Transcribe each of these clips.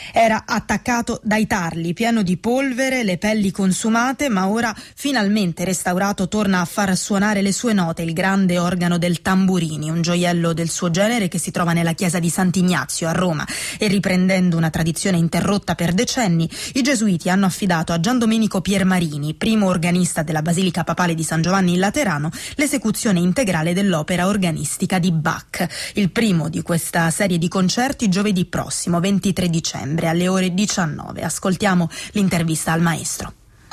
Era attaccato dai tarli, pieno di polvere, le pelli consumate, ma ora finalmente restaurato torna a far suonare le sue note il grande organo del Tamburini, un gioiello del suo genere che si trova nella chiesa di Sant'Ignazio a Roma, e riprendendo una tradizione interrotta per decenni, i gesuiti hanno affidato a Gian Domenico Piermarini, primo organista della Basilica Papale di San Giovanni in Laterano, l'esecuzione integrale dell'opera organistica di Bach. Il primo di questa serie di concerti giovedì prossimo, 23 dicembre, alle ore 19. Ascoltiamo l'intervista al maestro.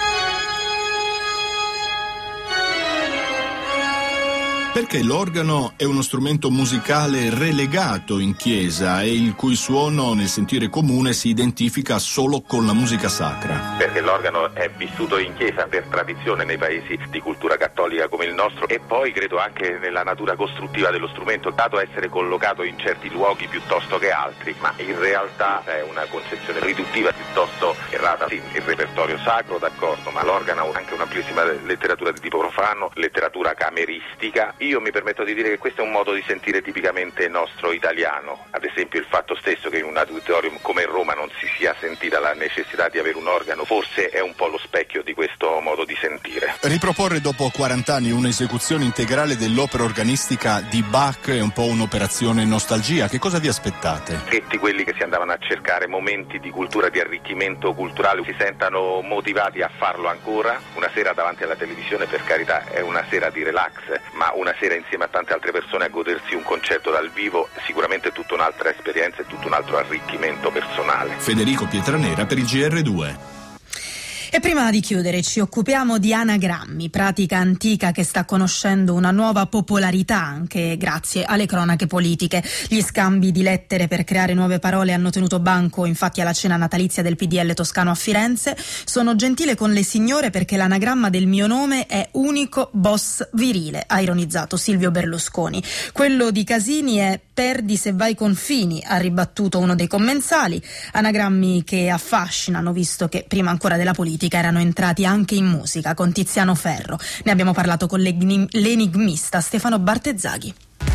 Perché l'organo è uno strumento musicale relegato in chiesa e il cui suono nel sentire comune si identifica solo con la musica sacra? Perché l'organo è vissuto in chiesa per tradizione nei paesi di cultura cattolica come il nostro, e poi credo anche nella natura costruttiva dello strumento, dato a essere collocato in certi luoghi piuttosto che altri, ma in realtà è una concezione riduttiva piuttosto errata. Sì, il repertorio sacro, d'accordo, ma l'organo ha anche un'amplissima letteratura di tipo profano, letteratura cameristica. Io mi permetto di dire che questo è un modo di sentire tipicamente nostro italiano. Ad esempio il fatto stesso che in un auditorium come Roma non si sia sentita la necessità di avere un organo forse è un po' lo specchio di questo modo di sentire. Riproporre dopo 40 anni un'esecuzione integrale dell'opera organistica di Bach è un po' un'operazione nostalgia. Che cosa vi aspettate? Tutti quelli che si andavano a cercare momenti di cultura, di arricchimento culturale, si sentano motivati a farlo ancora. Una sera davanti alla televisione, per carità, è una sera di relax, ma una sera insieme a tante altre persone a godersi un concerto dal vivo sicuramente è tutta un'altra esperienza e tutto un altro arricchimento personale. Federico Pietranera per il GR2. E prima di chiudere ci occupiamo di anagrammi, pratica antica che sta conoscendo una nuova popolarità anche grazie alle cronache politiche. Gli scambi di lettere per creare nuove parole hanno tenuto banco infatti alla cena natalizia del PDL toscano a Firenze. Sono gentile con le signore perché l'anagramma del mio nome è unico boss virile, ha ironizzato Silvio Berlusconi. Quello di Casini è perdi se vai confini, ha ribattuto uno dei commensali. Anagrammi che affascinano visto che prima ancora della politica erano entrati anche in musica, con Tiziano Ferro. Ne abbiamo parlato con l'enigmista Stefano Bartezzaghi.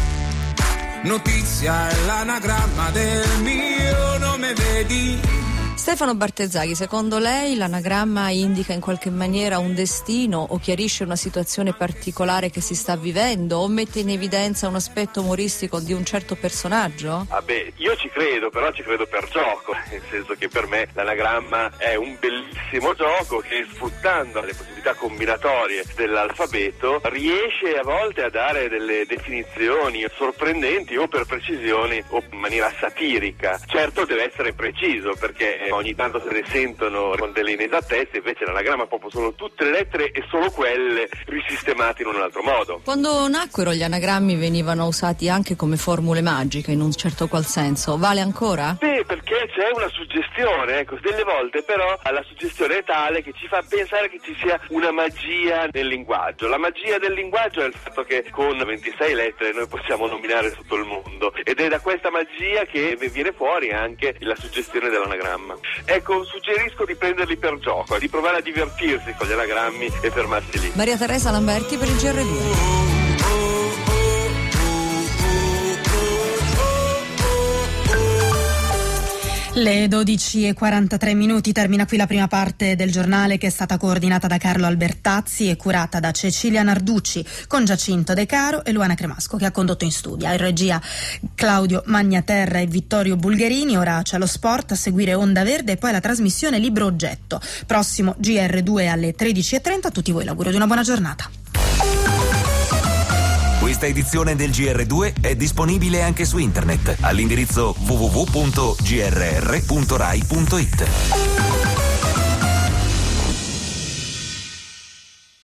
Notizia è l'anagramma del mio nome, vedi? Stefano Bartezzaghi, secondo lei l'anagramma indica in qualche maniera un destino o chiarisce una situazione particolare che si sta vivendo o mette in evidenza un aspetto umoristico di un certo personaggio? Io ci credo, però ci credo per gioco, nel senso che per me l'anagramma è un bellissimo gioco che, sfruttando le possibilità combinatorie dell'alfabeto, riesce a volte a dare delle definizioni sorprendenti o per precisioni o in maniera satirica. Certo deve essere preciso, perché ogni tanto se ne sentono con delle inesattezze, invece l'anagramma proprio sono tutte le lettere e solo quelle risistemate in un altro modo. Quando nacquero gli anagrammi venivano usati anche come formule magiche in un certo qual senso, vale ancora? Perché c'è una suggestione, ecco, delle volte però la suggestione è tale che ci fa pensare che ci sia una magia nel linguaggio. La magia del linguaggio è il fatto che con 26 lettere noi possiamo nominare tutto il mondo, ed è da questa magia che viene fuori anche la suggestione dell'anagramma. Ecco, suggerisco di prenderli per gioco, di provare a divertirsi con gli anagrammi e fermarsi lì. Maria Teresa Lamberti per il GR2. Le 12:43 termina qui la prima parte del giornale, che è stata coordinata da Carlo Albertazzi e curata da Cecilia Narducci, con Giacinto De Caro e Luana Cremasco che ha condotto in studio. In regia Claudio Magnaterra e Vittorio Bulgherini. Ora c'è lo sport, a seguire Onda Verde e poi la trasmissione Libro Oggetto. Prossimo GR2 alle 13:30. A tutti voi l'augurio di una buona giornata. Questa edizione del GR2 è disponibile anche su internet all'indirizzo www.grr.rai.it.